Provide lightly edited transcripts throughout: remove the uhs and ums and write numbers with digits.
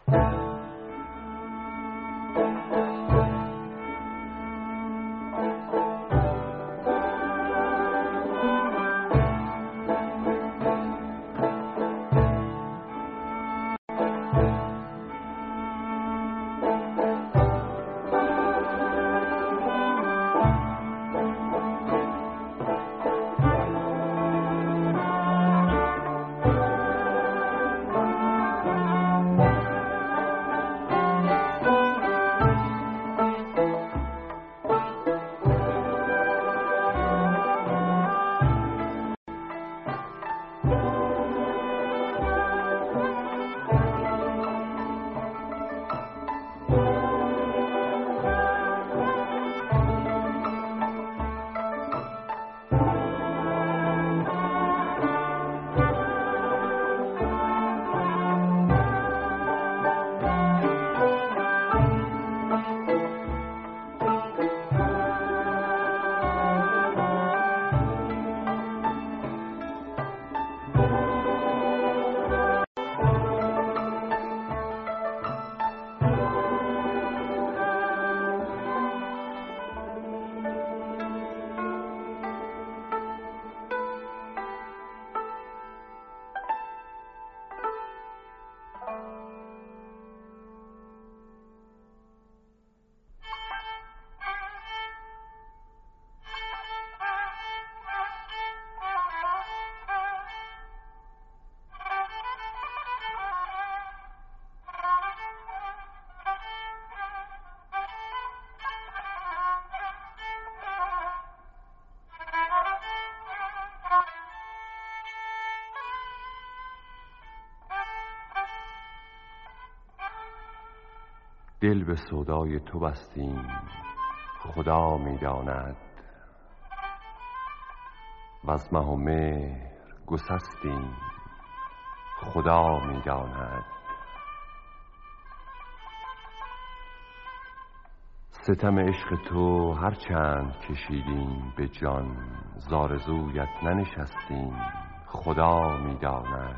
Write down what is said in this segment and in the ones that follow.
دل به سودای تو بستیم خدا می‌داند، وز مه و مهر گسستیم خدا می‌داند. ستم عشق تو هر چند کشیدیم به جان، زآرزویت ننشستیم خدا می‌داند.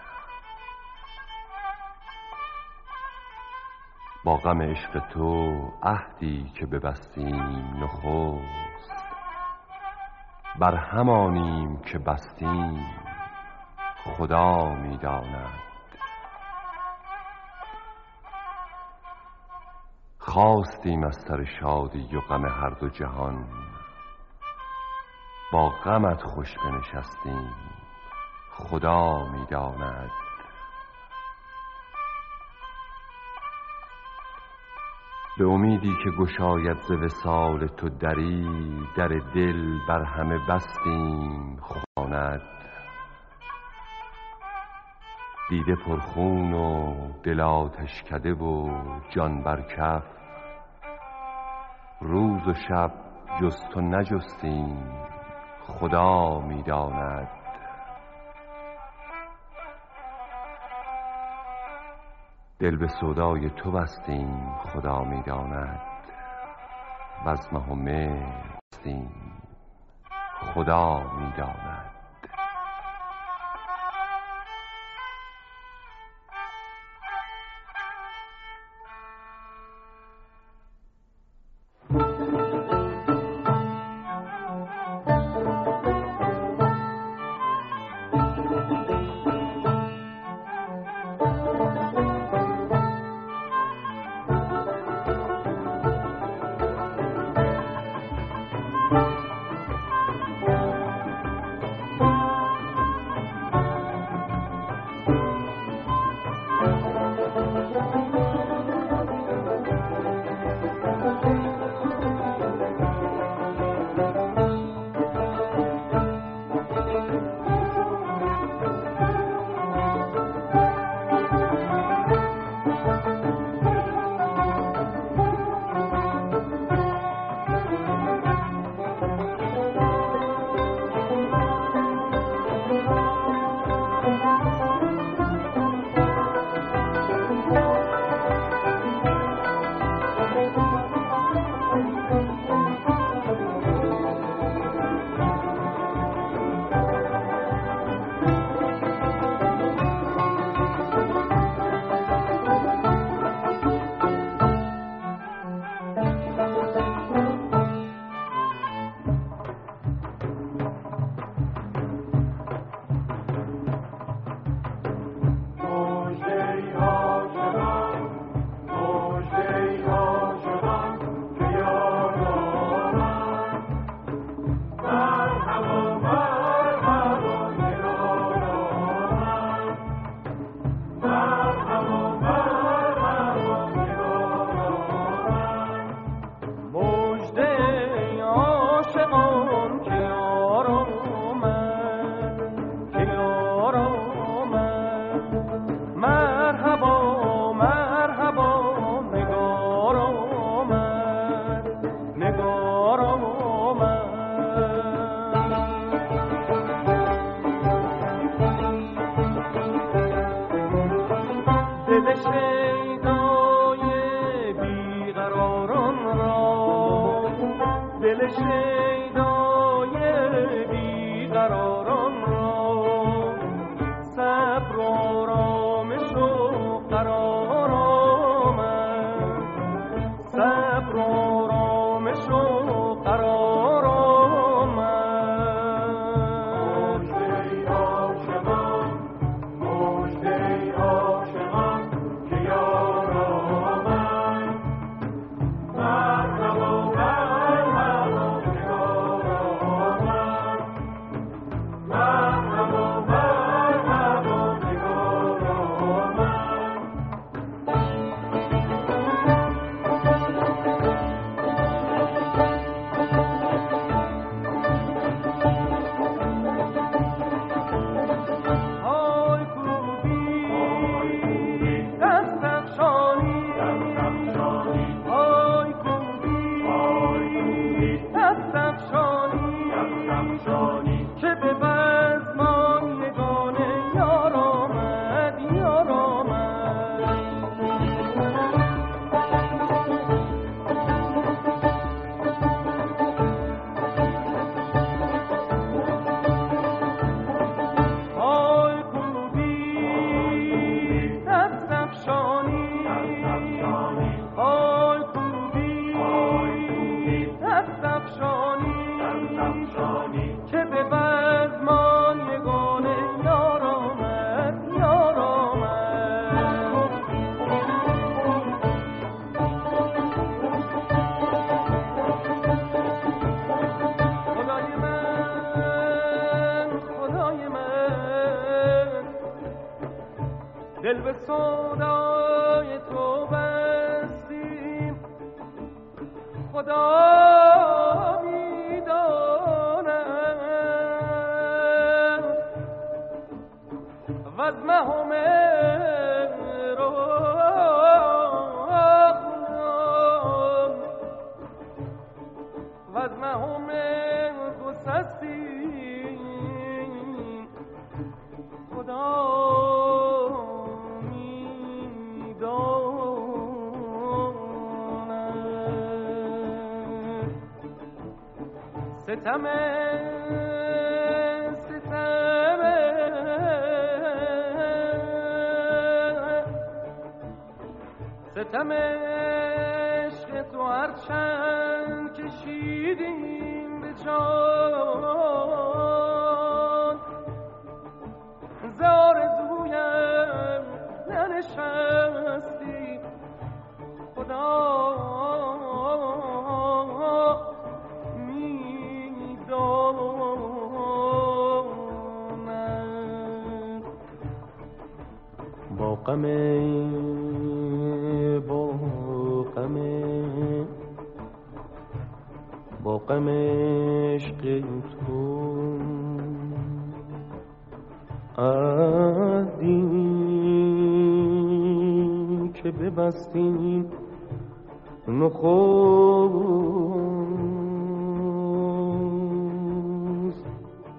با غم عشق تو عهدی که ببستیم نخست، بر همانیم که بستیم خدا می‌داند. خواستیم از سر شادی و غم هر دو جهان، با غمت خوش بنشستیم خدا می‌داند. به امیدی که گشاید ز وصال تو دری، در دل بر همه بستیم خواند. دیده پرخون و دل آتشکده و جان بر کف، روز و شب جز تو نجستیم خدا می‌داند. دل به سودای تو بستیم خدا می‌داند، وز مه و مهر بستیم خدا می‌داند. دل شیدای بیقراران را، دل شیدای بیقراران را، صبر و آرامش و قرار آمد، صبر و آرامش و قرار آمد. مژده عاشقان، مژده عاشقان که یار آمد، مرحبا مرحبا نگار آمد، مرحبا مرحبا نگار آمد. های کوبی دست افشانی، های کوبی دست افشانی که به بزمان یگانه یار آمد، یار آمد. های کوبی دست افشانی، های کوبی دست افشانی که به بزمان یگانه یار آمد، یار آمد. خدای من، خدای من، دل به سودای تو بستیم، خدا میداند و از مهم و از مهم گسستیم، خدا میداند. ستم ستم عشق تو هرچند کشیدیم به جان، ز آرزویم ننشستی، خدا میداند. با غم با غم عشق تو عهدی که ببستیم نخست،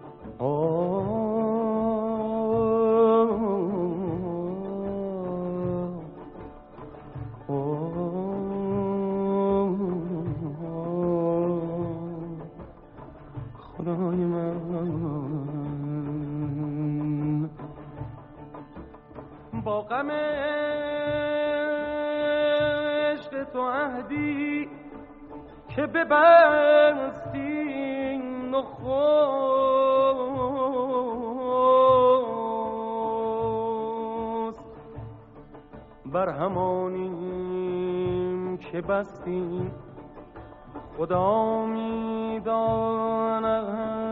خدای من، با غم عشق تو عهدی که ببستی نخست، بر همانیم که بستیم خدا میداند.